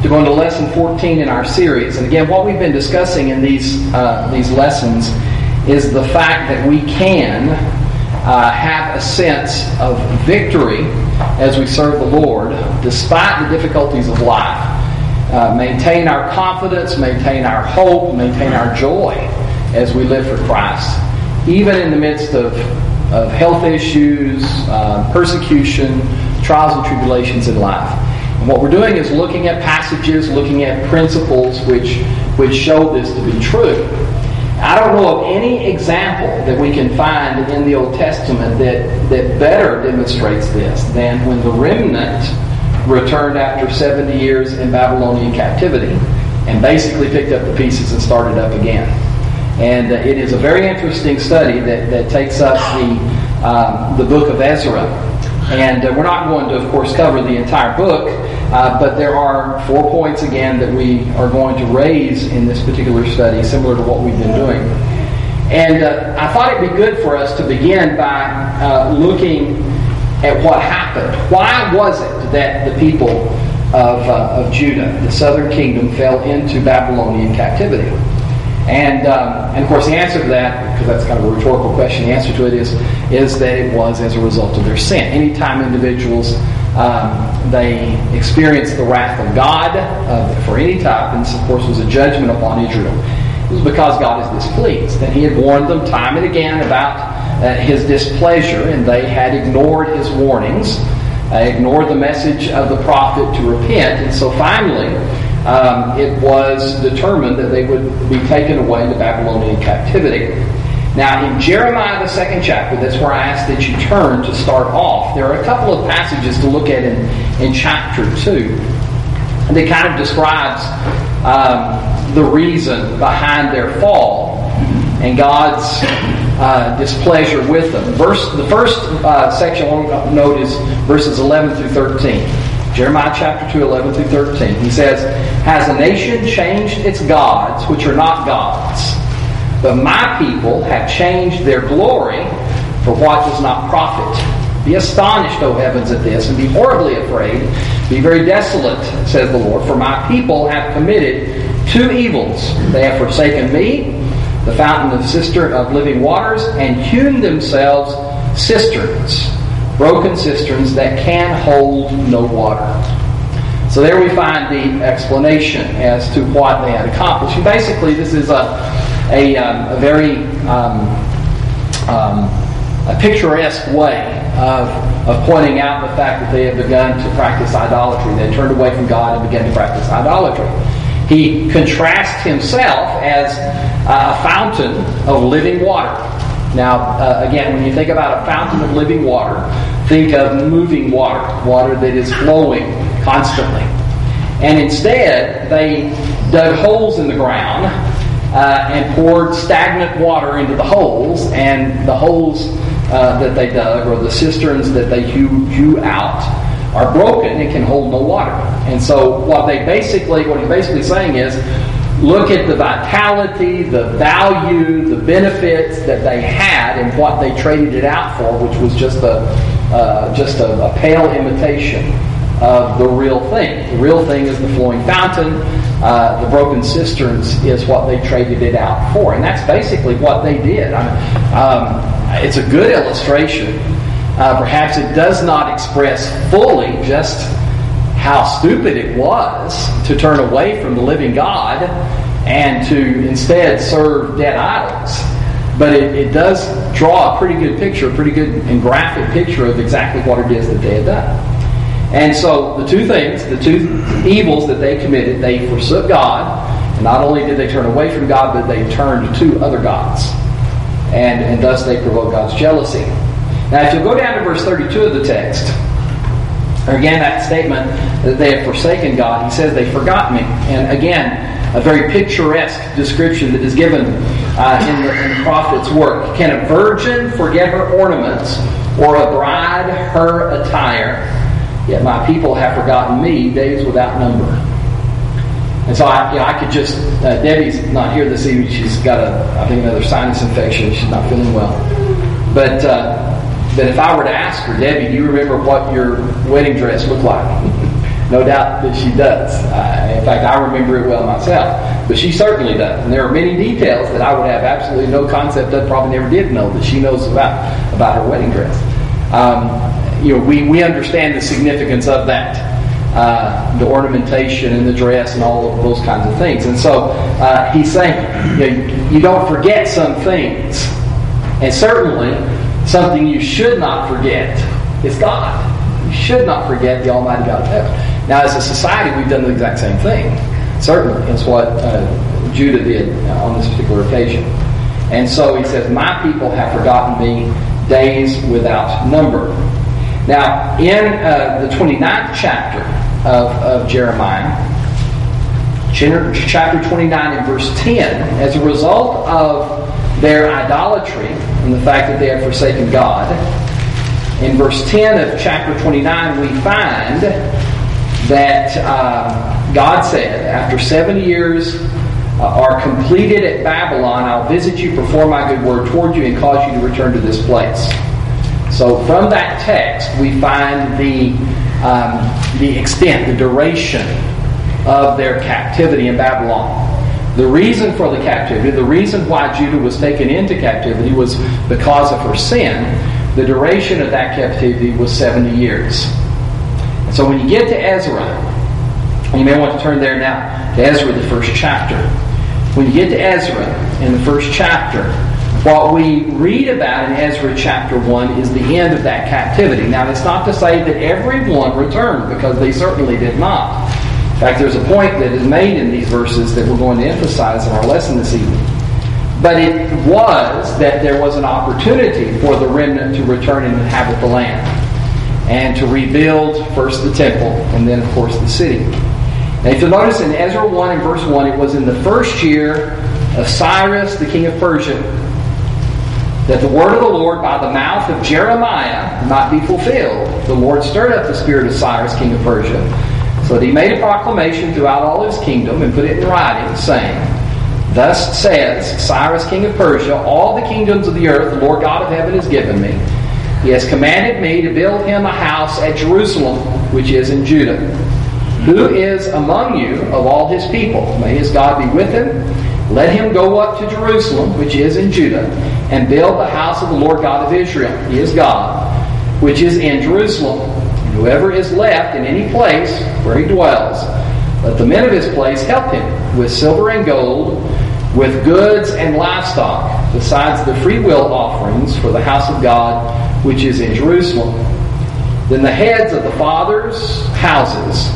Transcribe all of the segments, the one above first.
to go into lesson 14 in our series. And again, what we've been discussing in these lessons is the fact that we can have a sense of victory as we serve the Lord, despite the difficulties of life. Maintain our confidence, maintain our hope, maintain our joy as we live for Christ, even in the midst of health issues, persecution, trials and tribulations in life. And what we're doing is looking at passages, looking at principles which show this to be true. I don't know of any example that we can find in the Old Testament that better demonstrates this than when the remnant returned after 70 years in Babylonian captivity and basically picked up the pieces and started up again. And it is a very interesting study that takes up the book of Ezra. And we're not going to, of course, cover the entire book, but there are 4 points, again, that we are going to raise in this particular study, similar to what we've been doing. And I thought it'd be good for us to begin by looking at what happened. Why was it that the people of Judah, the southern kingdom, fell into Babylonian captivity? And of course the answer to that, because that's kind of a rhetorical question, the answer to it is that it was as a result of their sin. Anytime individuals, they experience the wrath of God for any type, and this of course was a judgment upon Israel, it was because God is displeased. And He had warned them time and again about His displeasure, and they had ignored His warnings, ignored the message of the prophet to repent, and so finally it was determined that they would be taken away into Babylonian captivity. Now, in Jeremiah, the 2nd chapter, that's where I ask that you turn to start off. There are a couple of passages to look at in chapter 2. And it kind of describes the reason behind their fall and God's displeasure with them. The first section I want to note is verses 11 through 13. Jeremiah chapter 2, 11 through 13. He says, "Has a nation changed its gods, which are not gods? But my people have changed their glory for what does not profit. Be astonished, O heavens, at this, and be horribly afraid. Be very desolate, says the Lord, for my people have committed 2 evils. They have forsaken me, the fountain of living waters, and hewn themselves cisterns, broken cisterns that can hold no water." So there we find the explanation as to what they had accomplished. And basically, this is a very picturesque way of pointing out the fact that they had begun to practice idolatry. They turned away from God and began to practice idolatry. He contrasts himself as a fountain of living water. Now, again, when you think about a fountain of living water, think of moving water, water that is flowing constantly. And instead, they dug holes in the ground and poured stagnant water into the holes, and the holes that they dug, or the cisterns that they hew out, are broken and can hold no water. And so what he's basically saying is, look at the vitality, the value, the benefits that they had and what they traded it out for, which was just a pale imitation of the real thing. The real thing is the flowing fountain. The broken cisterns is what they traded it out for. And that's basically what they did. It's a good illustration. Perhaps it does not express fully just how stupid it was to turn away from the living God and to instead serve dead idols. But it does draw a pretty good picture, a pretty good and graphic picture of exactly what it is that they had done. And so the 2 things, the 2 evils that they committed, they forsook God, and not only did they turn away from God, but they turned to other gods. And thus they provoked God's jealousy. Now if you'll go down to verse 32 of the text, again, that statement that they have forsaken God, he says they forgot me. And again, a very picturesque description that is given in the prophet's work. Can a virgin forget her ornaments, or a bride her attire? Yet my people have forgotten me days without number. And so I could just, Debbie's not here this evening. She's got another sinus infection. She's not feeling well. But if I were to ask her, Debbie, do you remember what your wedding dress looked like? No doubt that she does. In fact, I remember it well myself. But she certainly does. And there are many details that I would have absolutely no concept of, probably never did know, that she knows about her wedding dress. We understand the significance of that. The ornamentation and the dress and all of those kinds of things. And so he's saying, you don't forget some things. And certainly, something you should not forget is God. You should not forget the Almighty God of heaven. Now, as a society, we've done the exact same thing. Certainly, it's what Judah did on this particular occasion. And so he says, my people have forgotten me days without number. Now, in the 29th chapter of Jeremiah, chapter 29 and verse 10, as a result of their idolatry and the fact that they have forsaken God, in verse 10 of chapter 29 we find that God said, after 7 years are completed at Babylon, I'll visit you, perform my good word toward you, and cause you to return to this place. So from that text we find the extent, the duration of their captivity in Babylon. The reason for the captivity, the reason why Judah was taken into captivity was because of her sin. The duration of that captivity was 70 years. And so when you get to Ezra, you may want to turn there now to Ezra, the first chapter. When you get to Ezra in the first chapter, what we read about in Ezra chapter 1 is the end of that captivity. Now, that's not to say that everyone returned, because they certainly did not. In fact, there's a point that is made in these verses that we're going to emphasize in our lesson this evening. But it was that there was an opportunity for the remnant to return and inhabit the land, and to rebuild first the temple and then, of course, the city. Now, if you'll notice in Ezra 1 and verse 1, it was in the first year of Cyrus, the king of Persia, that the word of the Lord by the mouth of Jeremiah might be fulfilled. The Lord stirred up the spirit of Cyrus, king of Persia, so that he made a proclamation throughout all his kingdom and put it in writing, saying, Thus says Cyrus, king of Persia, all the kingdoms of the earth the Lord God of heaven has given me. He has commanded me to build him a house at Jerusalem, which is in Judah. Who is among you of all his people? May his God be with him. Let him go up to Jerusalem, which is in Judah, and build the house of the Lord God of Israel. He is God, which is in Jerusalem. And whoever is left in any place where he dwells, let the men of his place help him with silver and gold, with goods and livestock, besides the freewill offerings for the house of God, which is in Jerusalem. Then the heads of the fathers' houses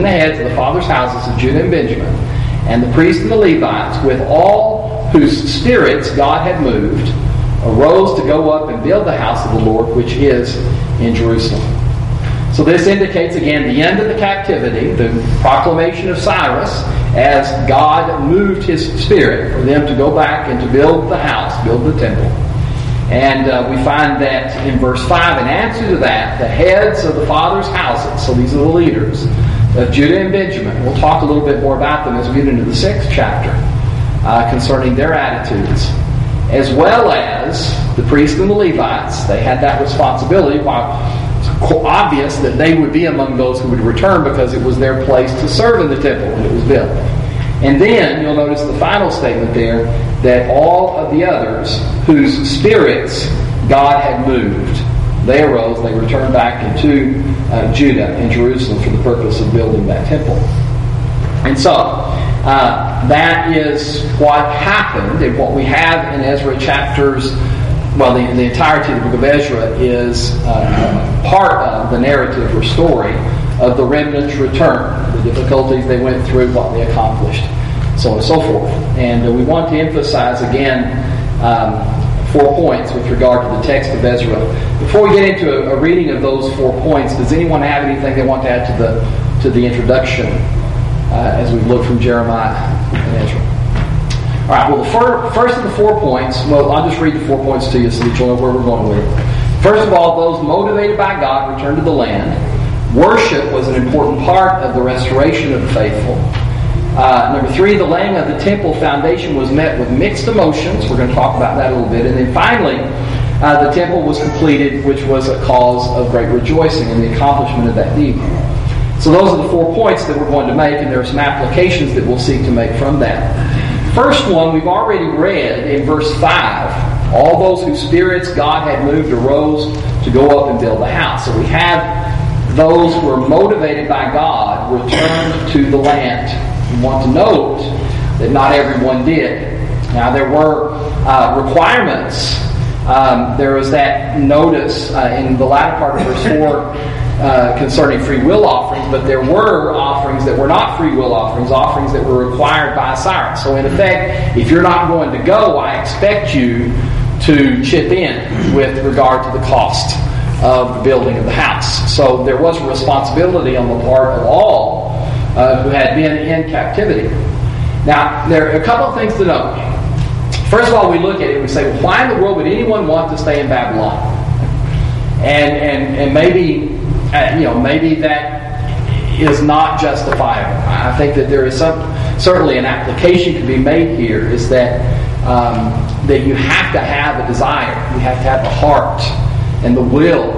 of Judah and Benjamin, and the priests and the Levites, with all whose spirits God had moved, arose to go up and build the house of the Lord, which is in Jerusalem. So this indicates again the end of the captivity, the proclamation of Cyrus, as God moved his spirit for them to go back and to build the house, build the temple. And we find that in verse 5, in answer to that, the heads of the fathers' houses, so these are the leaders of Judah and Benjamin, we'll talk a little bit more about them as we get into the 6th chapter concerning their attitudes, as well as the priests and the Levites. They had that responsibility. While it's obvious that they would be among those who would return, because it was their place to serve in the temple when it was built. And then you'll notice the final statement there, that all of the others whose spirits God had moved, they arose, they returned back into Judah and Jerusalem for the purpose of building that temple. And so that is what happened, and what we have in Ezra chapters. Well, the entirety of the book of Ezra is part of the narrative or story of the remnant's return, the difficulties they went through, what they accomplished, so on and so forth. And we want to emphasize again 4 points with regard to the text of Ezra. Before we get into a reading of those 4 points, does anyone have anything they want to add to the introduction as we look from Jeremiah and Ezra? All right, well, the first of the 4 points, well, I'll just read the 4 points to you so that you'll know where we're going with it. First of all, those motivated by God returned to the land. Worship was an important part of the restoration of the faithful. Number 3, the laying of the temple foundation was met with mixed emotions. We're going to talk about that a little bit. And then finally, the temple was completed, which was a cause of great rejoicing in the accomplishment of that deed. So those are the 4 points that we're going to make, and there are some applications that we'll seek to make from that. First one, we've already read in verse 5. All those whose spirits God had moved arose to go up and build the house. So we have those who are motivated by God returned to the land. We want to note that not everyone did. Now there were requirements. There was that notice in the latter part of verse 4 concerning free will offerings, but there were offerings that were not free will offerings that were required by Cyrus. So in effect, if you're not going to go, I expect you to chip in with regard to the cost of the building of the house. So there was a responsibility on the part of all who had been in captivity. Now, there are a couple of things to note. First of all, we look at it and we say, well, why in the world would anyone want to stay in Babylon? And maybe maybe that is not justifiable. I think that there is certainly an application to be made here, is that that you have to have a desire, you have to have the heart and the will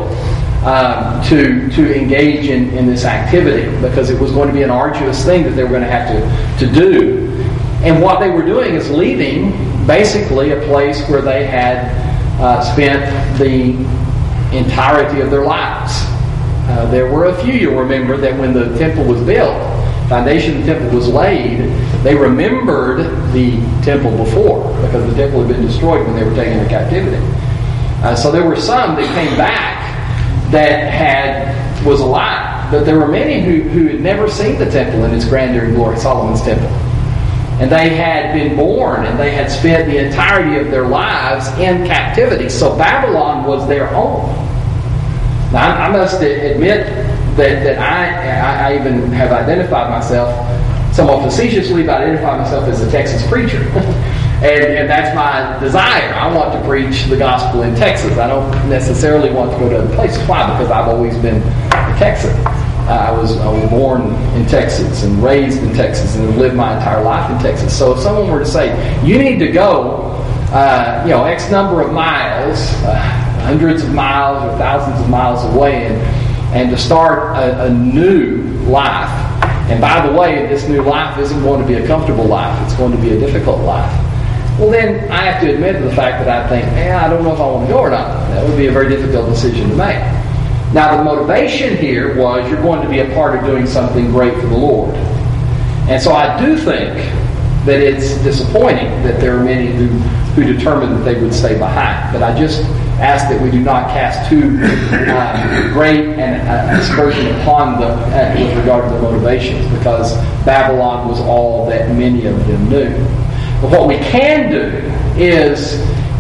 to engage in this activity, because it was going to be an arduous thing that they were going to have to do. And what they were doing is leaving basically a place where they had spent the entirety of their lives. There were a few, you'll remember, that when the temple was built, foundation of the temple was laid, they remembered the temple before, because the temple had been destroyed when they were taken into captivity. So there were some that came back that was alive, but there were many who had never seen the temple in its grandeur and glory, Solomon's temple. And they had been born and they had spent the entirety of their lives in captivity. So Babylon was their home. Now, I must admit that I even have identified myself, somewhat facetiously, but I identify myself as a Texas preacher. and that's my desire. I want to preach the gospel in Texas. I don't necessarily want to go to other places. Why? Because I've always been a Texan. I was born in Texas and raised in Texas and have lived my entire life in Texas. So if someone were to say, you need to go, X number of miles, hundreds of miles or thousands of miles away, and to start a new life. And by the way, this new life isn't going to be a comfortable life. It's going to be a difficult life. Well, then I have to admit to the fact that I think, I don't know if I want to go or not. That would be a very difficult decision to make. Now, the motivation here was you're going to be a part of doing something great for the Lord. And so I do think that it's disappointing that there are many who determined that they would stay behind. But I just ask that we do not cast too great an aspersion upon them with regard to the motivations, because Babylon was all that many of them knew. But what we can do is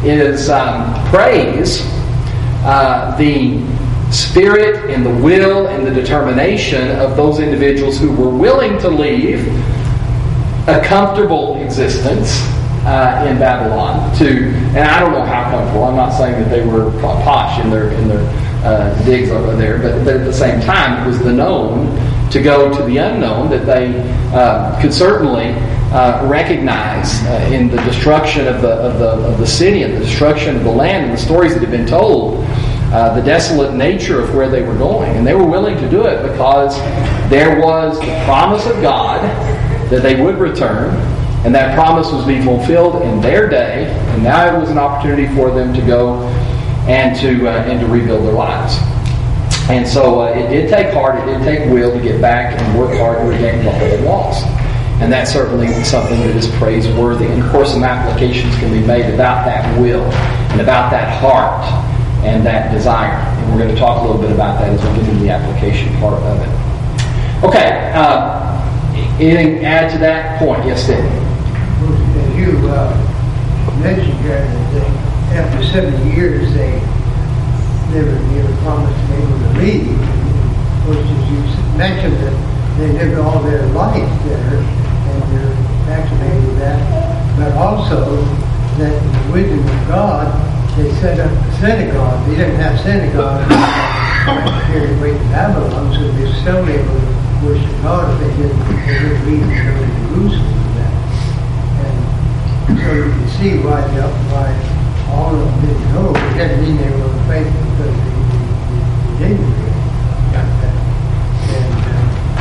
praise the spirit and the will and the determination of those individuals who were willing to leave a comfortable existence in Babylon and I don't know how comfortable. I'm not saying that they were posh in their digs over there, but at the same time, it was the known to go to the unknown that they could certainly recognize in the destruction of the city and the destruction of the land and the stories that have been told. The desolate nature of where they were going. And they were willing to do it because there was the promise of God that they would return, and that promise was being fulfilled in their day, and now it was an opportunity for them to go and to rebuild their lives. And so it did take heart, it did take will to get back and work hard to regain what they had lost. And that's certainly something that is praiseworthy. And of course some applications can be made about that will and about that heart and that desire. And we're going to talk a little bit about that as we get into the application part of it. Okay, anything to add to that point? Yes, Steve. As you mentioned here, that after 70 years they never promised to be able to leave. Of course, as you mentioned, that they lived all their life there, and they're vaccinated with that. But also that in the wisdom of God, they set up a synagogue. They didn't have synagogues here in Babylon, so they were still able to worship God if they didn't leave and go to Jerusalem for that. And so you can see why all of them didn't go. It doesn't mean they were unfaithful, because they didn't really got that. And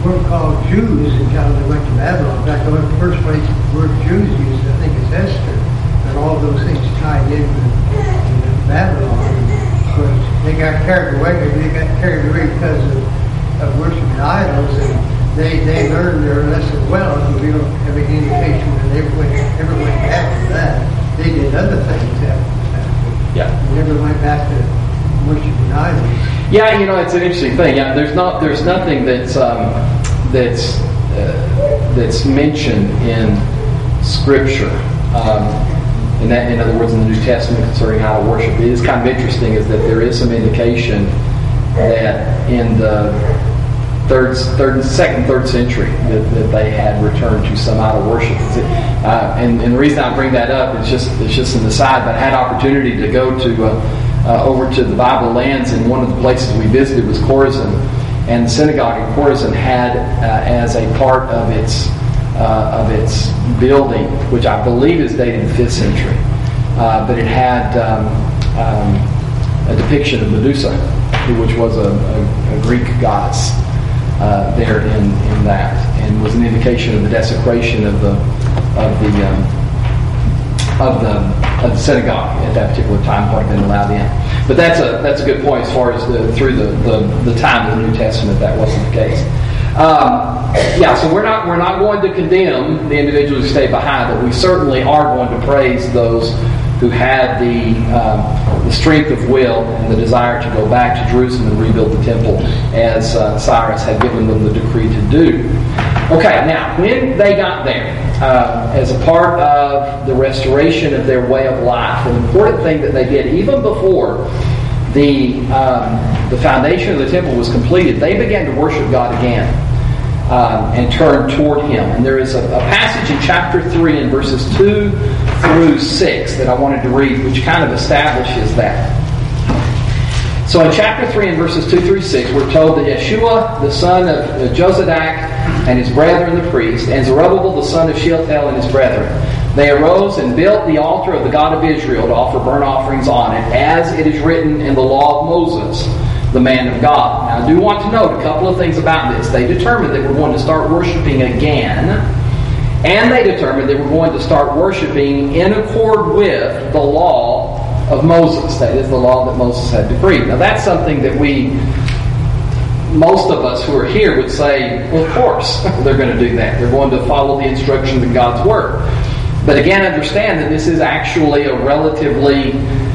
weren't called Jews until they went to Babylon. In fact, the first place the word Jews used, I think, is Esther. And all those things tied in with Babylon. But they got carried away. They got carried away because of worshiping idols, and they learned their lesson well. We don't have any indication that they ever went back to that. They did other things after that. Yeah. They never went back to worshiping idols. Yeah, it's an interesting thing. Yeah, there's nothing that's mentioned in Scripture. In other words, in the New Testament concerning how to worship. It is kind of interesting is that there is some indication that in the second, third century that they had returned to some idol worship. And the reason I bring that up is just an aside, but I had opportunity to go to over to the Bible lands, and one of the places we visited was Chorazin, and the synagogue in Chorazin had as a part of its building, which I believe is dated the 5th century, but it had a depiction of Medusa, which was a Greek goddess there in that, and was an indication of the desecration of the synagogue at that particular time point been allowed in. But that's a good point as far as through the time of the New Testament that wasn't the case. So we're not going to condemn the individuals who stay behind, but we certainly are going to praise those who had the strength of will and the desire to go back to Jerusalem and rebuild the temple as Cyrus had given them the decree to do. Okay, now when they got there, as a part of the restoration of their way of life, an important thing that they did even before the foundation of the temple was completed, they began to worship God again and turn toward Him. And there is a passage in chapter 3 in verses 2 through 6 that I wanted to read, which kind of establishes that. So in chapter 3 and verses 2 through 6, we're told that Yeshua, the son of Jozadak, and his brethren the priests, and Zerubbabel, the son of Shealtiel, and his brethren, they arose and built the altar of the God of Israel to offer burnt offerings on it, as it is written in the law of Moses, the man of God. Now I do want to note a couple of things about this. They determined they were going to start worshiping again, and they determined they were going to start worshiping in accord with the law of Moses. That is the law that Moses had decreed. Now that's something that most of us who are here would say, well, of course they're going to do that. They're going to follow the instructions of God's Word. But again, understand that this is actually a relatively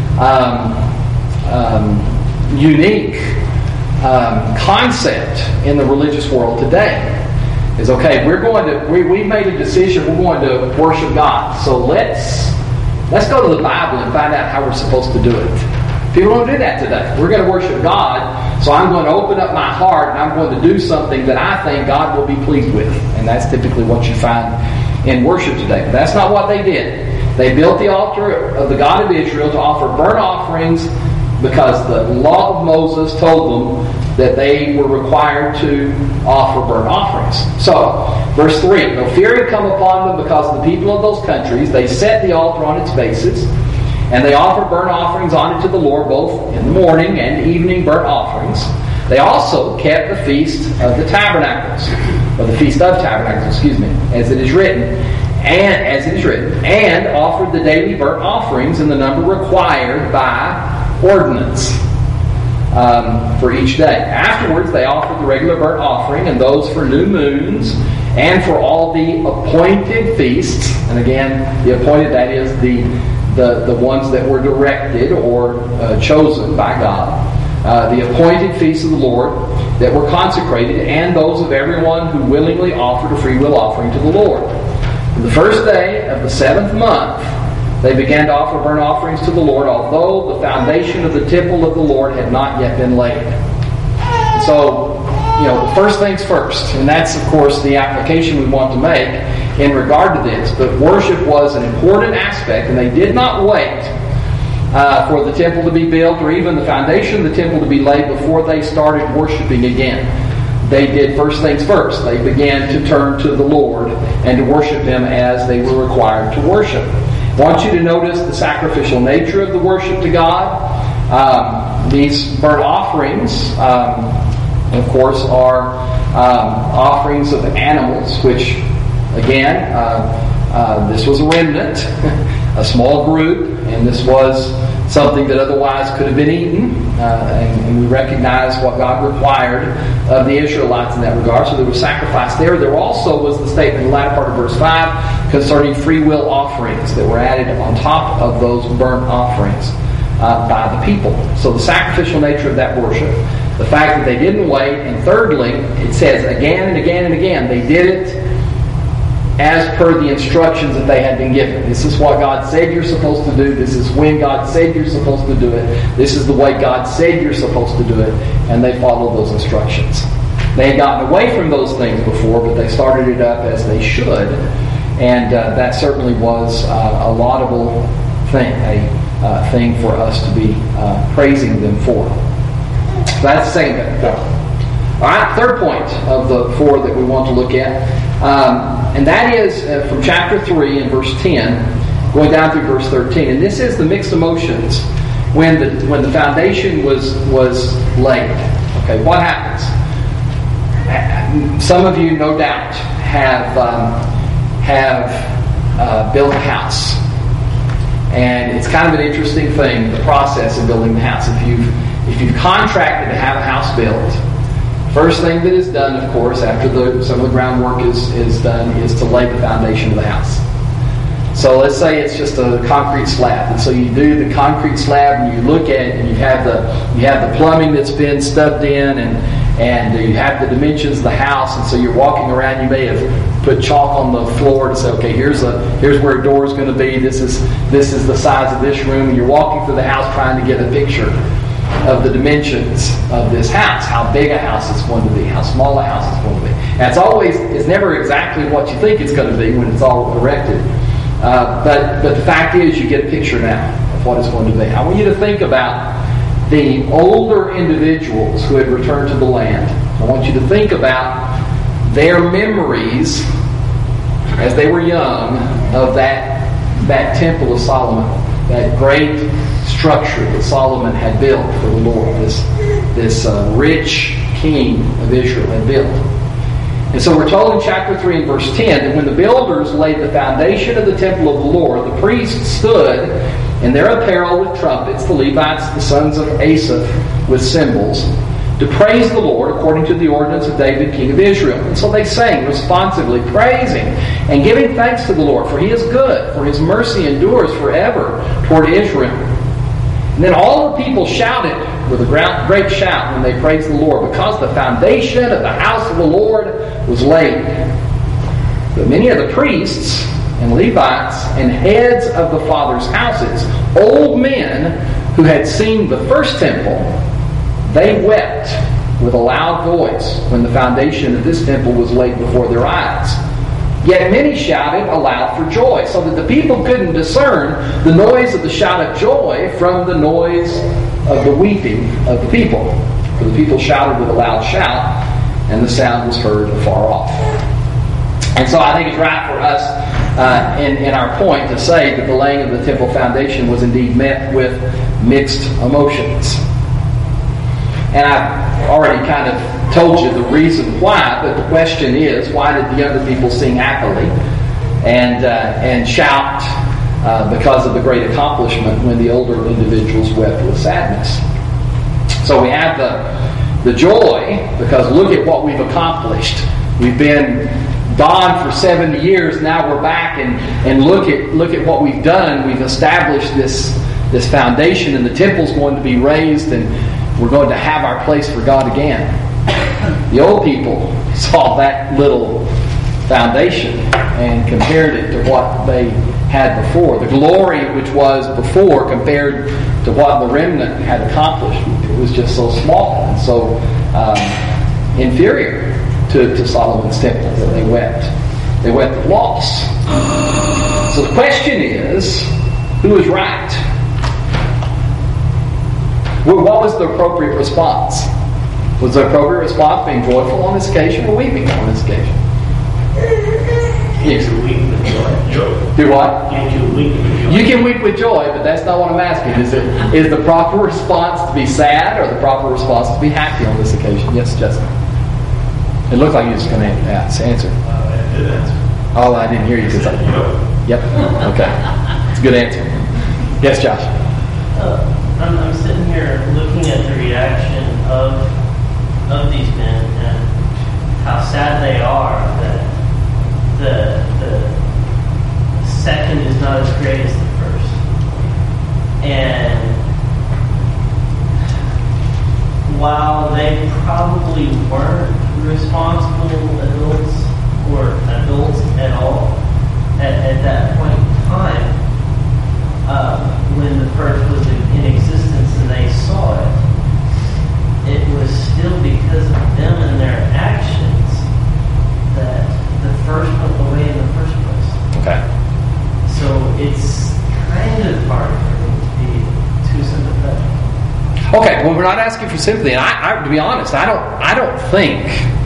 unique concept in the religious world today. Is okay, we've made a decision, we're going to worship God. So let's go to the Bible and find out how we're supposed to do it. People don't do that today. We're going to worship God, so I'm going to open up my heart and I'm going to do something that I think God will be pleased with. And that's typically what you find in worship today. But that's not what they did. They built the altar of the God of Israel to offer burnt offerings because the law of Moses told them that they were required to offer burnt offerings. So, verse 3, no fear had come upon them because of the people of those countries. They set the altar on its bases, and they offered burnt offerings on it to the Lord, both in the morning and evening burnt offerings. They also kept the feast of the tabernacles, or the feast of tabernacles, as it is written, and offered the daily burnt offerings in the number required by ordinance for each day. Afterwards, they offered the regular burnt offering and those for new moons and for all the appointed feasts. And again, the appointed, that is the ones that were directed or chosen by God. The appointed feasts of the Lord that were consecrated, and those of everyone who willingly offered a free will offering to the Lord. On the first day of the 7th month, they began to offer burnt offerings to the Lord, although the foundation of the temple of the Lord had not yet been laid. So, first things first, and that's, of course, the application we want to make in regard to this. But worship was an important aspect, and they did not wait for the temple to be built or even the foundation of the temple to be laid before they started worshiping again. They did first things first. They began to turn to the Lord and to worship Him as they were required to worship. I want you to notice the sacrificial nature of the worship to God. These burnt offerings, of course, are offerings of animals, which, again, this was a remnant, a small group, and this was something that otherwise could have been eaten. And we recognize what God required of the Israelites in that regard. So there was sacrifice there. There also was the statement in the latter part of verse 5 concerning free will offerings that were added on top of those burnt offerings by the people. So the sacrificial nature of that worship, the fact that they didn't wait, and thirdly, it says again and again and again, they did it as per the instructions that they had been given. This is what God said you're supposed to do. This is when God said you're supposed to do it. This is the way God said you're supposed to do it. And they followed those instructions. They had gotten away from those things before, but they started it up as they should. And that certainly was a laudable thing, a thing for us to be praising them for. So that's the second point. All right, third point of the four that we want to look at. And that is from chapter 3 and verse 10, going down through verse 13. And this is the mixed emotions when the foundation was laid. Okay, what happens? Some of you, no doubt, have built a house, and it's kind of an interesting thing, the process of building the house. If you've contracted to have a house built, first thing that is done, of course, after some of the groundwork is done, is to lay the foundation of the house. So let's say it's just a concrete slab, and so you do the concrete slab, and you look at it, and you have the plumbing that's been stubbed in, and you have the dimensions of the house, and so you're walking around. You may have put chalk on the floor to say, okay, here's where a door is going to be. This is the size of this room, and you're walking through the house trying to get a picture of the dimensions of this house, how big a house it's going to be, how small a house it's going to be. And it's never exactly what you think it's going to be when it's all erected. But the fact is, you get a picture now of what it's going to be. I want you to think about the older individuals who had returned to the land. I want you to think about their memories as they were young of that temple of Solomon, that great structure that Solomon had built for the Lord, this rich king of Israel had built. And so we're told in chapter 3 and verse 10 that when the builders laid the foundation of the temple of the Lord, the priests stood in their apparel with trumpets, the Levites, the sons of Asaph, with cymbals, to praise the Lord according to the ordinance of David, king of Israel. And so they sang responsively, praising and giving thanks to the Lord, for He is good, for His mercy endures forever toward Israel. And then all the people shouted with a great shout when they praised the Lord, because the foundation of the house of the Lord was laid. But many of the priests and Levites and heads of the fathers' houses, old men who had seen the first temple, they wept with a loud voice when the foundation of this temple was laid before their eyes. Yet many shouted aloud for joy, so that the people couldn't discern the noise of the shout of joy from the noise of the weeping of the people. For the people shouted with a loud shout, and the sound was heard afar off. And so I think it's right for us in our point to say that the laying of the temple foundation was indeed met with mixed emotions. And I've already kind of told you the reason why, but the question is, why did the younger people sing happily and shout because of the great accomplishment when the older individuals wept with sadness? So we have the joy, because look at what we've accomplished. We've been gone for 70 years, now we're back, and look at what we've done. We've established this foundation, and the temple's going to be raised, and we're going to have our place for God again. The old people saw that little foundation and compared it to what they had before. The glory which was before compared to what the remnant had accomplished. It was just so small and so inferior to Solomon's temple that they wept. They wept with loss. So the question is, who is right? What was the appropriate response? Was the appropriate response being joyful on this occasion or weeping on this occasion? Yes. Do what? You can weep with joy, but that's not what I'm asking. Is the proper response to be sad or the proper response to be happy on this occasion? Yes, Jessica. It looked like you were just going to answer. I did answer. Oh, I didn't hear you. Cause yep. Okay. It's a good answer. Yes, Josh. I'm sitting here looking at the reaction of these men and how sad they are that the second is not as great as the first. And while they probably weren't responsible adults or adults at all at that point in time, when the first was in existence and they saw it, it was still because of them and their actions that the first went away in the first place. Okay. So it's kind of hard for me to be too sympathetic. Okay. Well, we're not asking for sympathy, and I to be honest, I don't think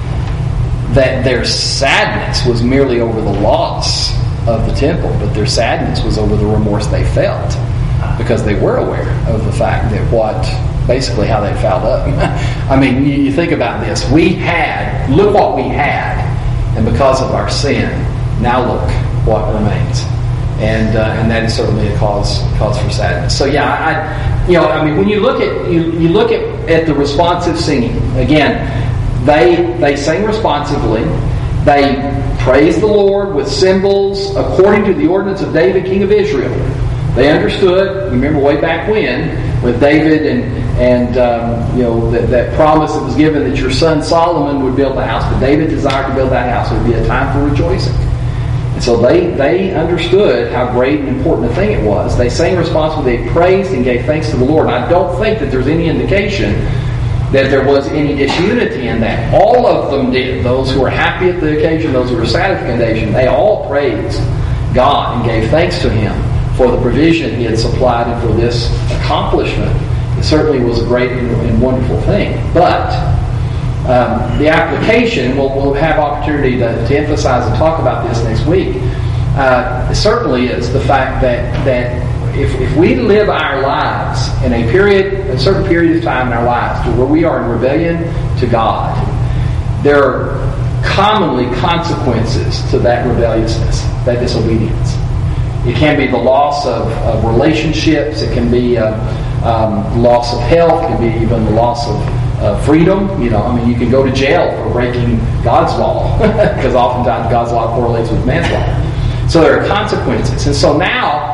that their sadness was merely over the loss of the temple, but their sadness was over the remorse they felt because they were aware of the fact that basically how they fouled up. I mean, you think about this. Look what we had, and because of our sin, now look what remains. And that is certainly a cause for sadness. So yeah, when you look at the responsive singing, again, they sang responsively. They praised the Lord with cymbals according to the ordinance of David, king of Israel. They understood. Remember way back when, with David and that promise that was given that your son Solomon would build the house, but David desired to build that house. It would be a time for rejoicing. And so they understood how great and important a thing it was. They sang responsibly. They praised and gave thanks to the Lord. And I don't think that there's any indication that there was any disunity in that. All of them did. Those who were happy at the occasion, those who were sad at the occasion, they all praised God and gave thanks to Him for the provision He had supplied and for this accomplishment. It certainly was a great and wonderful thing. But the application, we'll have opportunity to emphasize and talk about this next week, certainly is the fact that if we live our lives in a certain period of time in our lives to where we are in rebellion to God, there are commonly consequences to that rebelliousness, that disobedience. It can be the loss of relationships. It can be loss of health. It can be even the loss of freedom. You can go to jail for breaking God's law because oftentimes God's law correlates with man's law. So there are consequences. And so now,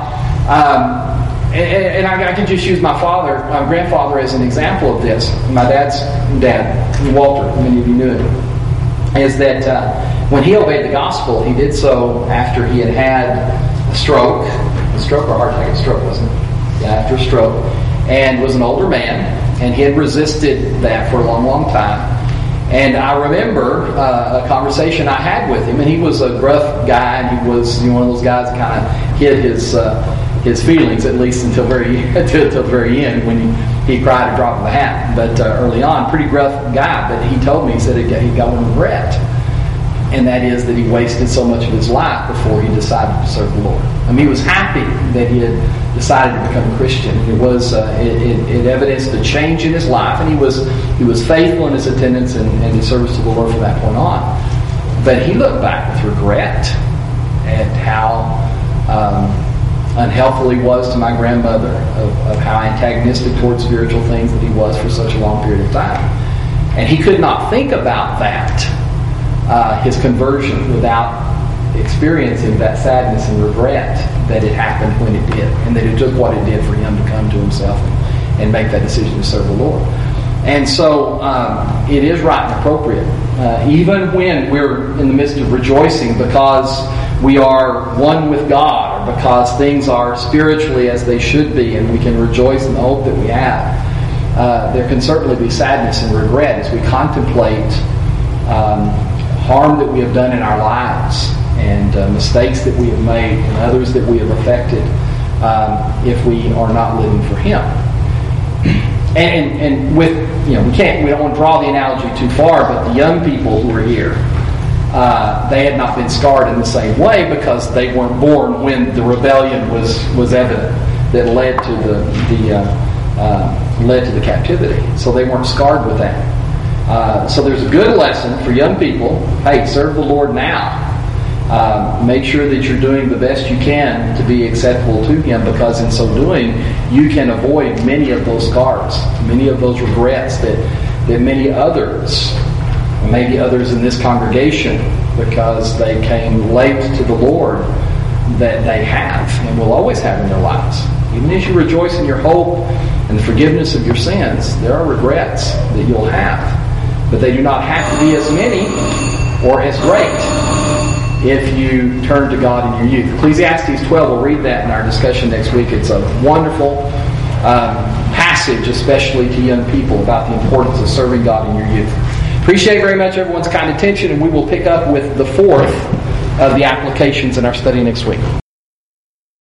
and I can just use my grandfather as an example of this. My dad's dad, Walter, many of you knew him, is that when he obeyed the gospel, he did so after he had a stroke or heart attack. A stroke, wasn't it? Yeah, after a stroke. And was an older man, and he had resisted that for a long, long time. And I remember a conversation I had with him, and he was a gruff guy, and he was one of those guys that kind of hid his feelings, at least until the very end, when he cried a drop of a hat. But early on, pretty gruff guy. But he told me, he said he got one regret, and that is that he wasted so much of his life before he decided to serve the Lord. I mean, he was happy that he had decided to become a Christian. It evidenced a change in his life, and he was faithful in his attendance and his service to the Lord from that point on. But he looked back with regret at how unhelpful he was to my grandmother, of how antagonistic towards spiritual things that he was for such a long period of time. And he could not think about that, his conversion, without experiencing that sadness and regret that it happened when it did, and that it took what it did for him to come to himself and make that decision to serve the Lord. And so it is right and appropriate, even when we're in the midst of rejoicing because we are one with God, or because things are spiritually as they should be, and we can rejoice in the hope that we have. There can certainly be sadness and regret as we contemplate harm that we have done in our lives, and mistakes that we have made, and others that we have affected, if we are not living for Him. And with we don't want to draw the analogy too far, but the young people who are here, they had not been scarred in the same way because they weren't born when the rebellion was evident that led to the captivity. So they weren't scarred with that. So there's a good lesson for young people. Hey, serve the Lord now. Make sure that you're doing the best you can to be acceptable to Him, because in so doing, you can avoid many of those scars, many of those regrets that many others, maybe others in this congregation, because they came late to the Lord, that they have and will always have in their lives. Even as you rejoice in your hope and the forgiveness of your sins, there are regrets that you'll have. But they do not have to be as many or as great if you turn to God in your youth. Ecclesiastes 12, we'll read that in our discussion next week. It's a wonderful passage, especially to young people, about the importance of serving God in your youth. Appreciate very much everyone's kind attention, and we will pick up with the fourth of the applications in our study next week.